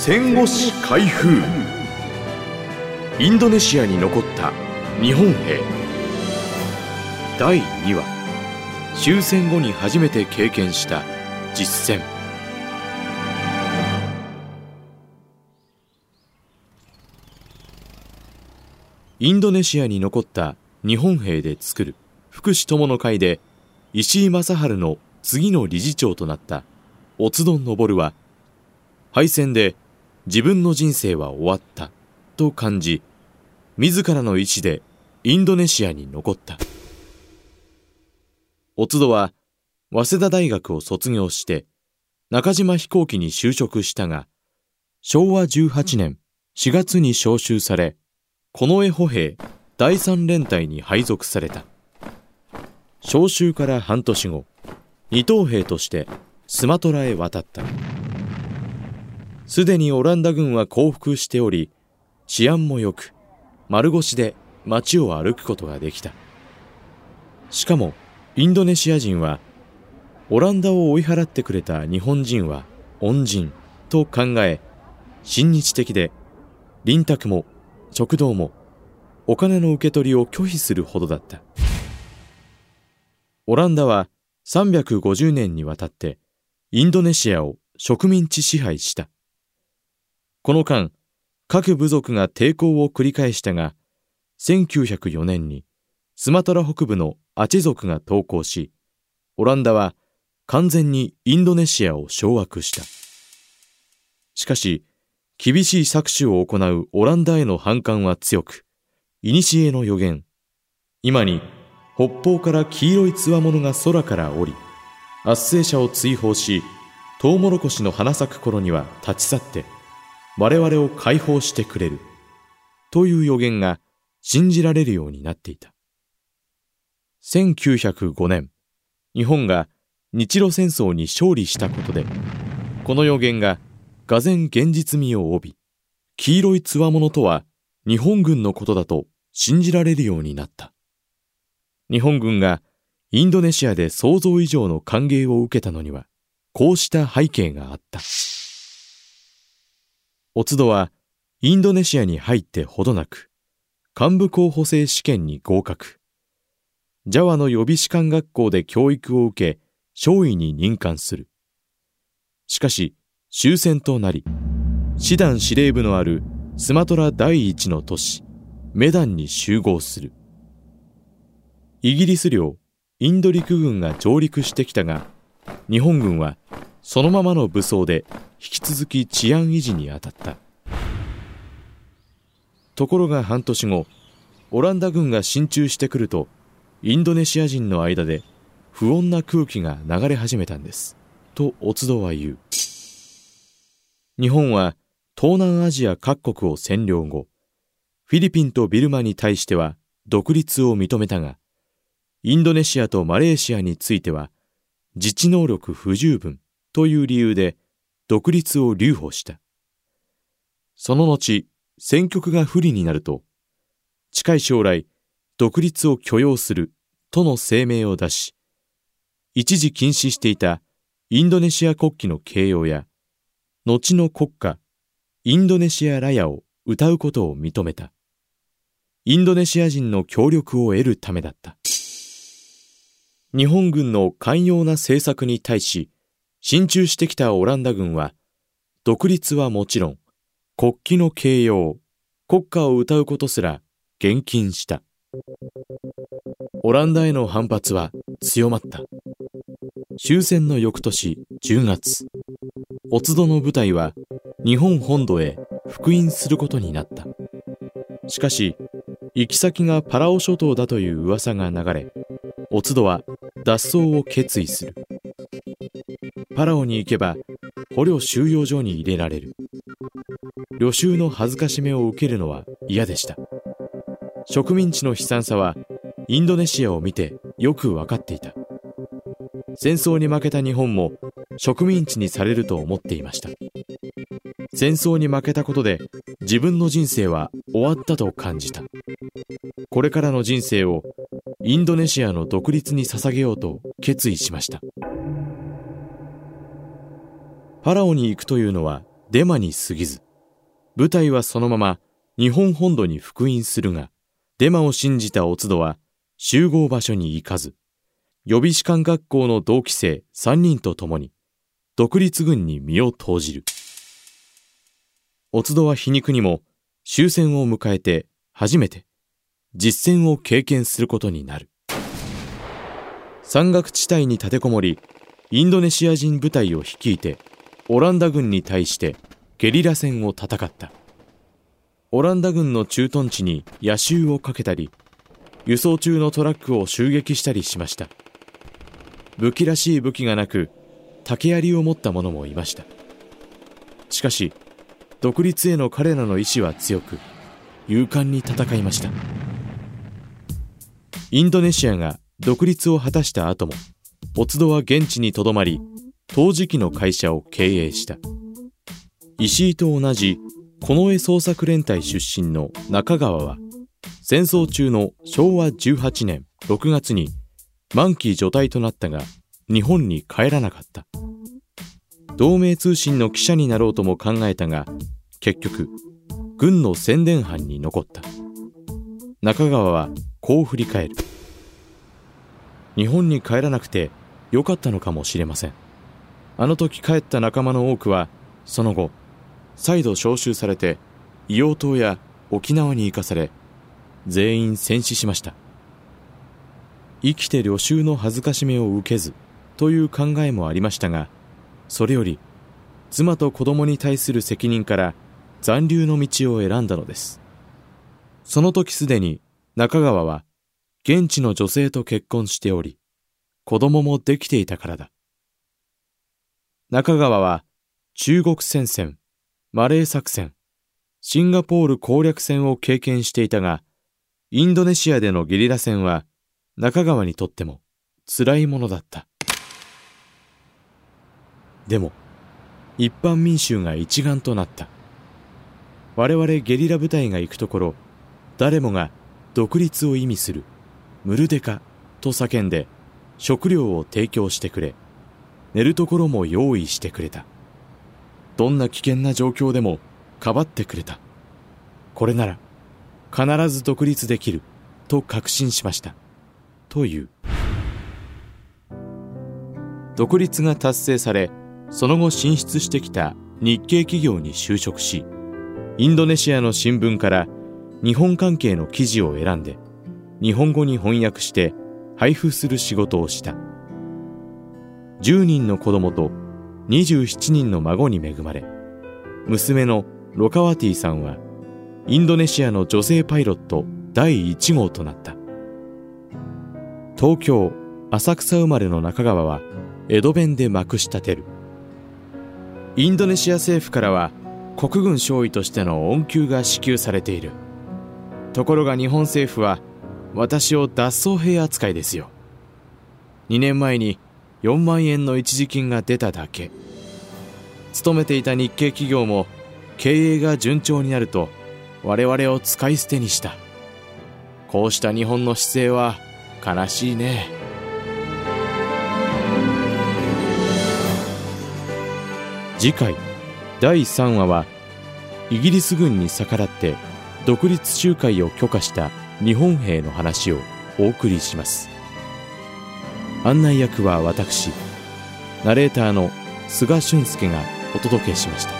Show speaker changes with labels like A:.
A: 戦後史開封。インドネシアに残った日本兵。第2話、終戦後に初めて経験した実戦。インドネシアに残った日本兵で作る福祉友の会で石井正治の次の理事長となったおつどん昇は、敗戦で自分の人生は終わったと感じ、自らの意思でインドネシアに残った。おつどは早稲田大学を卒業して中島飛行機に就職したが、昭和18年4月に召集され、近衛歩兵第3連隊に配属された。召集から半年後、二等兵としてスマトラへ渡った。すでにオランダ軍は降伏しており、治安も良く、丸腰で街を歩くことができた。しかもインドネシア人は、オランダを追い払ってくれた日本人は恩人と考え、親日的で、臨宅も食堂もお金の受け取りを拒否するほどだった。オランダは350年にわたってインドネシアを植民地支配した。この間、各部族が抵抗を繰り返したが、1904年にスマトラ北部のアチェ族が投降し、オランダは完全にインドネシアを掌握した。しかし、厳しい搾取を行うオランダへの反感は強く、古の予言、今に北方から黄色い強者が空から降り、圧政者を追放し、トウモロコシの花咲く頃には立ち去って、我々を解放してくれる、という予言が信じられるようになっていた。1905年、日本が日露戦争に勝利したことで、この予言が俄然現実味を帯び、黄色い強者とは日本軍のことだと信じられるようになった。日本軍がインドネシアで想像以上の歓迎を受けたのには、こうした背景があった。おつどはインドネシアに入ってほどなく、幹部候補生試験に合格。ジャワの予備士官学校で教育を受け、少尉に任官する。しかし、終戦となり、師団司令部のあるスマトラ第一の都市、メダンに集合する。イギリス領インド陸軍が上陸してきたが、日本軍はそのままの武装で引き続き治安維持に当たった。ところが半年後、オランダ軍が進駐してくると、インドネシア人の間で不穏な空気が流れ始めたんです、とおつどは言う。日本は東南アジア各国を占領後、フィリピンとビルマに対しては独立を認めたが、インドネシアとマレーシアについては自治能力不十分という理由で独立を留保した。その後、戦局が不利になると、近い将来独立を許容するとの声明を出し、一時禁止していたインドネシア国旗の掲揚や、後の国歌インドネシアラヤを歌うことを認めた。インドネシア人の協力を得るためだった。日本軍の寛容な政策に対し、進駐してきたオランダ軍は、独立はもちろん、国旗の掲揚、国歌を歌うことすら厳禁した。オランダへの反発は強まった。終戦の翌年10月、おつどの部隊は日本本土へ復員することになった。しかし、行き先がパラオ諸島だという噂が流れ、おつどは脱走を決意する。パラオに行けば捕虜収容所に入れられる。旅衆の恥ずかしめを受けるのは嫌でした。植民地の悲惨さはインドネシアを見てよく分かっていた。戦争に負けた日本も植民地にされると思っていました。戦争に負けたことで自分の人生は終わったと感じた。これからの人生をインドネシアの独立に捧げようと決意しました。パラオに行くというのはデマに過ぎず、部隊はそのまま日本本土に復員するが、デマを信じたオツドは集合場所に行かず、予備士官学校の同期生3人と共に独立軍に身を投じる。オツドは皮肉にも終戦を迎えて初めて実戦を経験することになる。山岳地帯に立てこもり、インドネシア人部隊を率いてオランダ軍に対してゲリラ戦を戦った。オランダ軍の駐屯地に夜襲をかけたり、輸送中のトラックを襲撃したりしました。武器らしい武器がなく、竹槍を持った者もいました。しかし、独立への彼らの意志は強く、勇敢に戦いました。インドネシアが独立を果たした後も、オツドは現地にとどまり、陶磁器の会社を経営した。石井と同じ近衛捜索連隊出身の中川は、戦争中の昭和18年6月に満期除隊となったが、日本に帰らなかった。同盟通信の記者になろうとも考えたが、結局、軍の宣伝班に残った。中川はこう振り返る。日本に帰らなくてよかったのかもしれません。あの時帰った仲間の多くは、その後、再度召集されて、硫黄島や沖縄に行かされ、全員戦死しました。生きて旅衆の恥ずかしめを受けずという考えもありましたが、それより妻と子供に対する責任から残留の道を選んだのです。その時すでに中川は現地の女性と結婚しており、子供もできていたからだ。中川は中国戦線、マレー作戦、シンガポール攻略戦を経験していたが、インドネシアでのゲリラ戦は中川にとっても辛いものだった。でも一般民衆が一丸となった。我々ゲリラ部隊が行くところ、誰もが独立を意味するムルデカと叫んで食料を提供してくれ、寝るところも用意してくれた。どんな危険な状況でもかばってくれた。これなら必ず独立できると確信しましたという。独立が達成され、その後進出してきた日系企業に就職し、インドネシアの新聞から日本関係の記事を選んで日本語に翻訳して配布する仕事をした。10人の子供と27人の孫に恵まれ、娘のロカワティさんはインドネシアの女性パイロット第1号となった。東京浅草生まれの中川は江戸弁でまくし立てる。インドネシア政府からは国軍少尉としての恩給が支給されている。ところが日本政府は私を脱走兵扱いですよ。2年前に4万円の一時金が出ただけ。勤めていた日系企業も経営が順調になると我々を使い捨てにした。こうした日本の姿勢は悲しいね。次回第3話は、イギリス軍に逆らって独立集会を許可した日本兵の話をお送りします。案内役は私、ナレーターの菅俊介がお届けしました。